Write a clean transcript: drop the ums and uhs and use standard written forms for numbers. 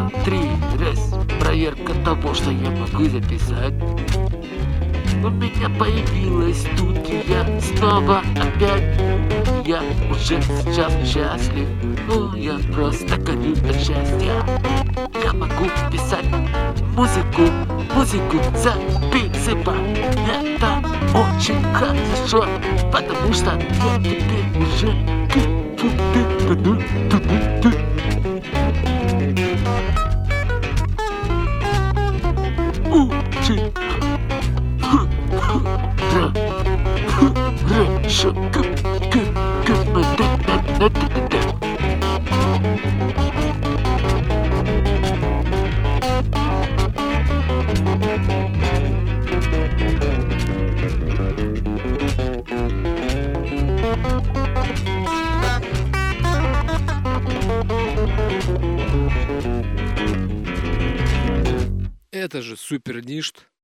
два, три, раз. Проверка того, что я могу записать. У меня появилась студия снова опять. Я уже сейчас счастлив. Я просто горю от счастья. Я могу писать музыку записывать. Это очень хорошо, потому что я теперь уже очень хорошо. Это же супер ништ.